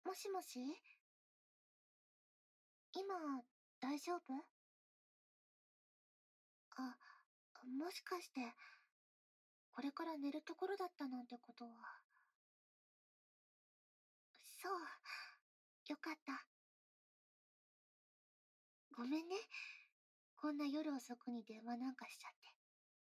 もしもし、今、大丈夫？あ、もしかして、これから寝るところだったなんてことは。そう、よかった。ごめんね。こんな夜遅くに電話なんかしちゃって。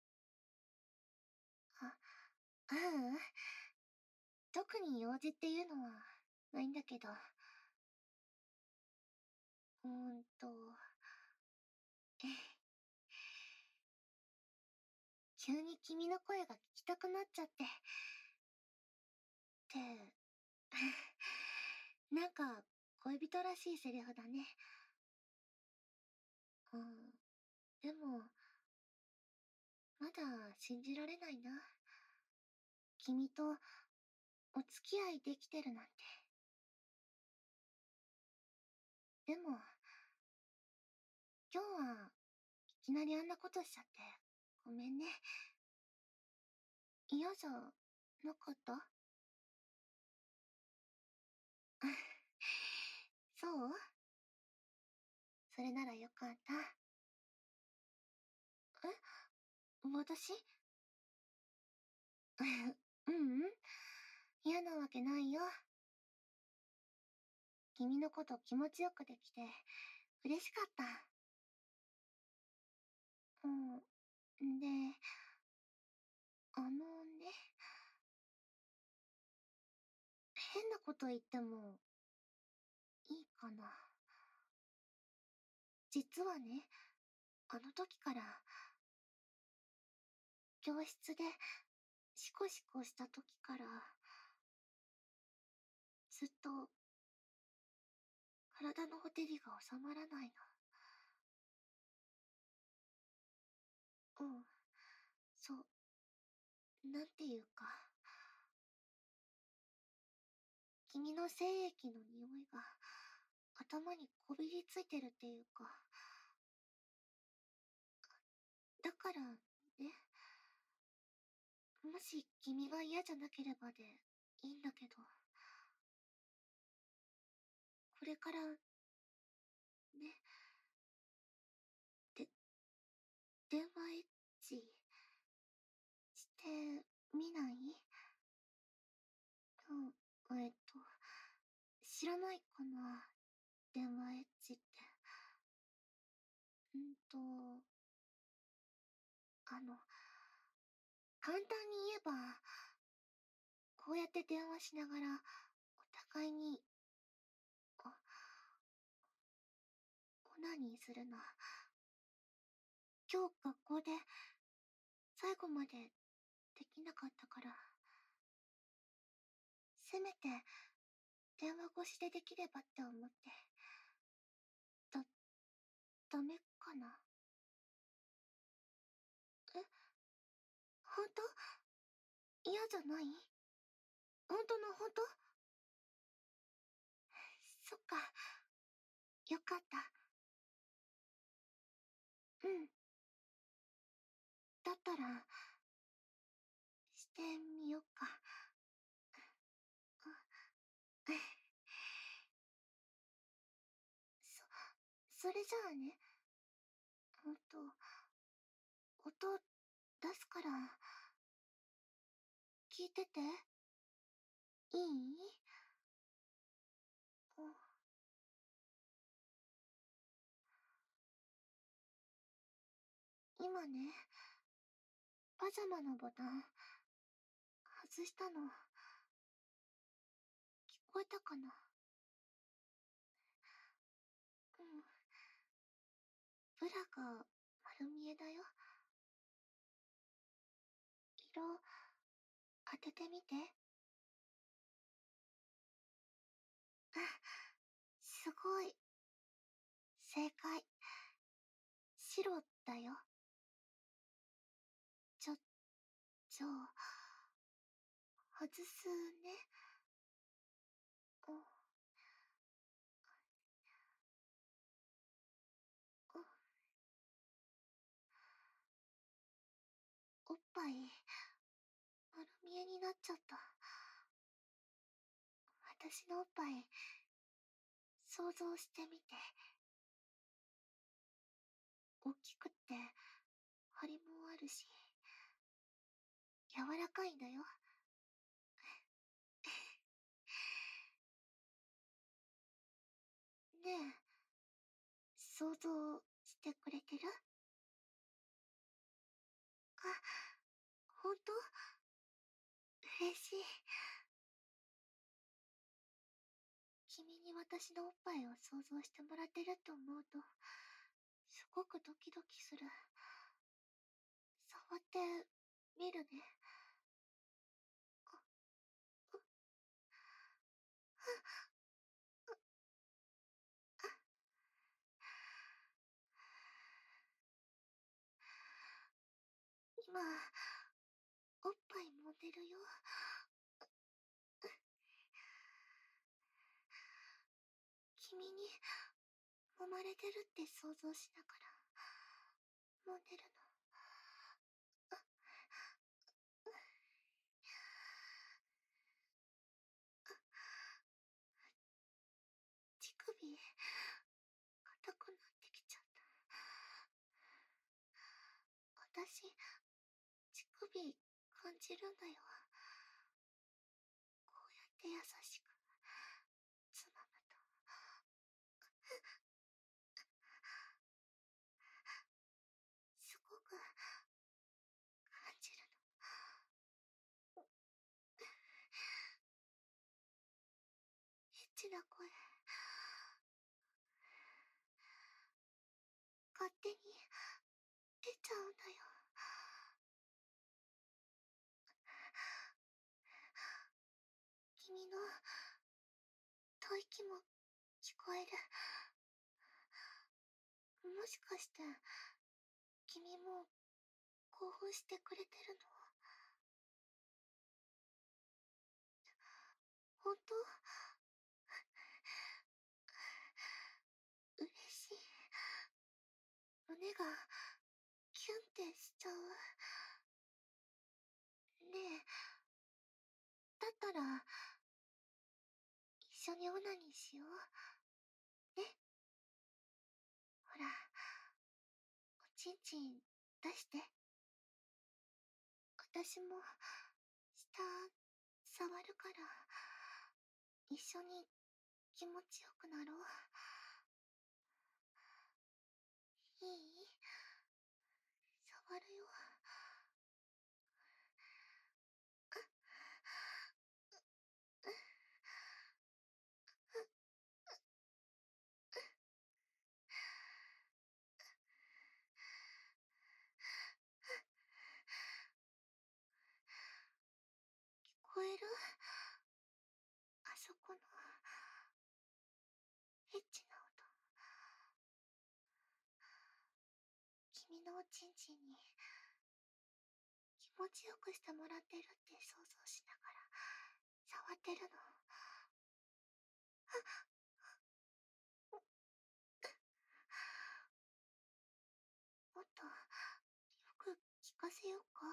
ううん。特に用事っていうのはないんだけど。うーんと、急に君の声が聞きたくなっちゃって。ってなんか、恋人らしいセリフだね。うん。でも、まだ信じられないな。君とお付き合いできてるなんて。でも、今日はいきなりあんなことしちゃって、ごめんね。嫌じゃなかった？そう？それならよかった。私？ううん。嫌なわけないよ。君のこと気持ちよくできて、嬉しかった。うん。で、ね、変なこと言ってもいいかな。実はね、あの時から、教室でシコシコした時から、ずっと体のほてりが収まらないの。うん、そう、なんていうか、君の精液の匂いが頭にこびりついてるっていうか、だからね、もし君が嫌じゃなければでいいんだけど、これからね、で、電話エッチしてみない？うん、知らないかな、電話エッチって。うんと、あの、簡単に言えば、こうやって電話しながら、お互いに、お、オナニーするの。今日学校で最後までできなかったから、せめて電話越しでできればって思って。だ、ダメかな？え、ほんと？嫌じゃない？ほんとのほんと？そっか、よかった。うん。だったら、してみよっか。うん。それじゃあね、音出すから、聞いてて。いい？うん。今ね、パジャマのボタン、外したの。聞こえたかな？うん。ブラが丸見えだよ。色、当ててみて。あ、すごい。正解。白だよ。ちょ、外すね。うん。うん。おっぱい、丸見えになっちゃった。私のおっぱい、 想像してみて。大きくって張りもあるし、柔らかいんだよ。ねえ、想像してくれてる？あ、ほんと？嬉しい。君に私のおっぱいを想像してもらってると思うと、すごくドキドキする。触ってみるね。今、おっぱい揉んでるよ。君に揉まれてるって想像しながら揉んでるの。乳首、硬くなってきちゃった。私、乳首感じるんだよ。こうやって優しくつまむと。すごく感じるの。エッチな声。勝手に出ちゃうんだよ。君の吐息も聞こえる。もしかして、君も興奮してくれてるの？本当？嬉しい。胸がキュンってしちゃう。ねえ、だったら一緒にオナニーしよう。ね。ほら、おちんちん出して。私も下触るから一緒に気持ちよくなろう。いい？触るよ。聞こえる？あそこのエッチな音。君のおちんちんに気持ちよくしてもらってるって想像しながら触ってるの。もっとよく聞かせようか？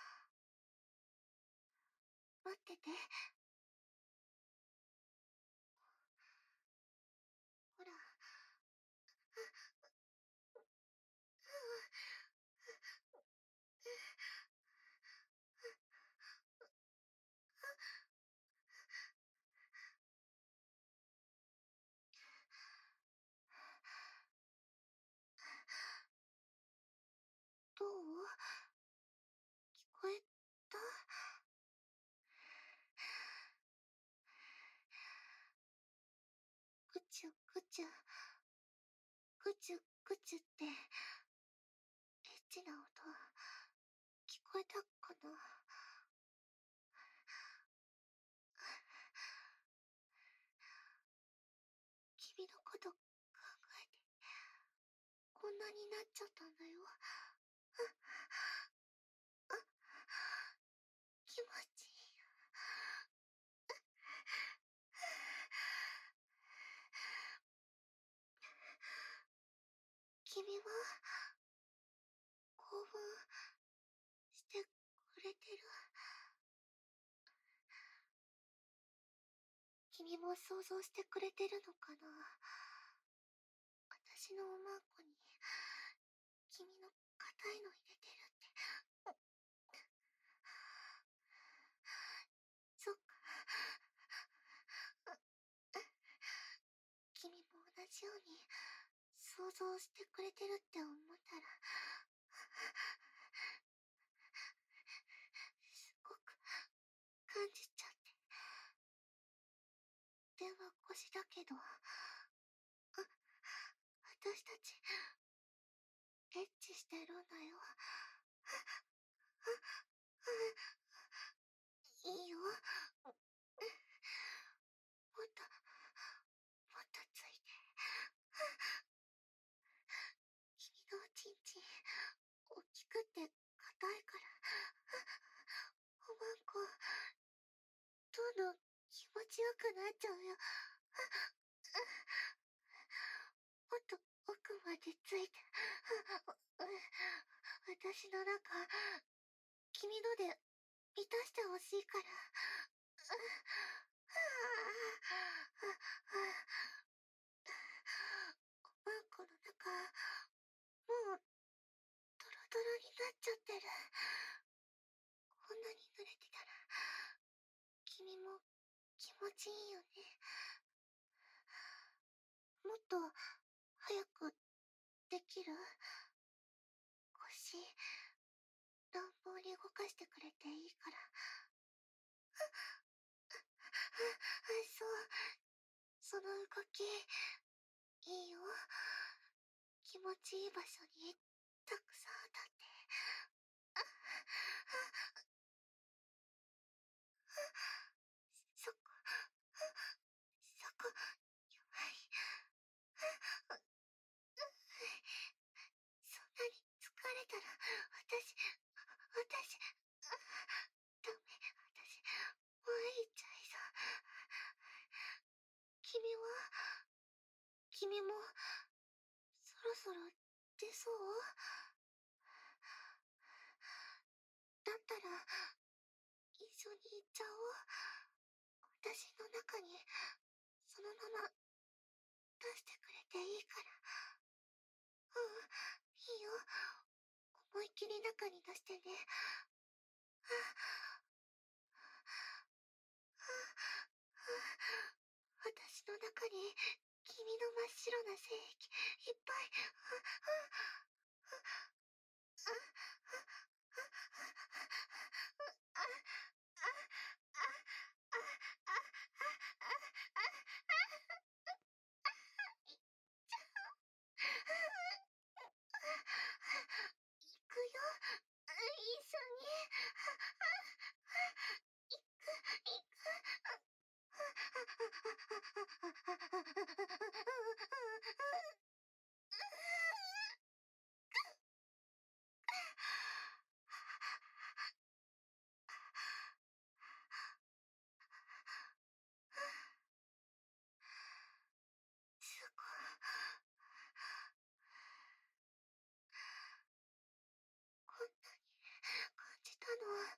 待ってて。ほら。どう？聞こえた？ぐちゅぐちゅ、ぐちゅぐちゅってエッチな音聞こえたかな？君のこと考えてこんなになっちゃったんだよ。気持ちいい。君は興奮してくれてる？ 君も想像してくれてるのかな。私のおまんこに君の硬いの入れてるって。そっか。君も同じように想像してくれてるって思ったら、すごく感じちゃって。電話越しだけど、私たち、エッチしてるんだよ。いいよ。もっと、もっとついて。君のおちんちん、大きくて硬いから、おまんこ、どんどん気持ちよくなっちゃうよ。もっと奥までついて。私の中、君ので満たしてほしいから。おまんこの中、もうトロトロになっちゃってる。こんなに濡れてたら、君も気持ちいいよね。もっと早くできる？腰、乱暴に動かしてくれていいから。そう、その動き、いいよ。気持ちいい場所にたくさん当たって。そこ、そこ、弱い。そんなに疲れたら、私、ダメ、私、前行っちゃいそう。君も、そろそろ出そう？だったら、一緒に行っちゃおう。私の中に、そのまま、出してくれていいから。いいよ。思いっきり中に出してね。私の中に、君の真っ白な精液、いっぱい。行くよ。一緒に。行く。すごい。こんなに感じたのは、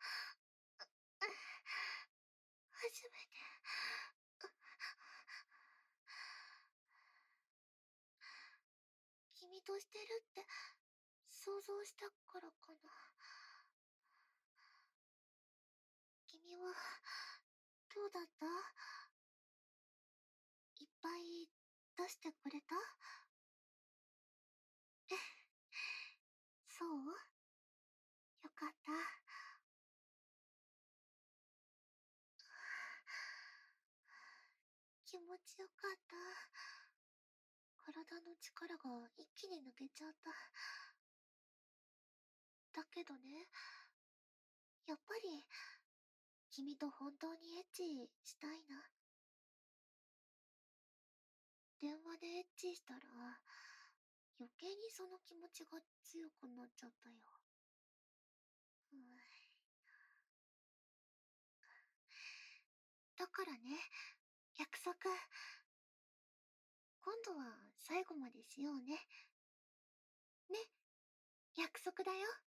初めて。君としてるって想像したからかな。君は、どうだった？いっぱい出してくれた？そう？よかった。気持ちよかった。体の力が一気に抜けちゃった。だけどね、やっぱり、君と本当にエッチしたいな。電話でエッチしたら、余計にその気持ちが強くなっちゃったよ。だからね、約束。今度は最後までしようね。ね、約束だよ。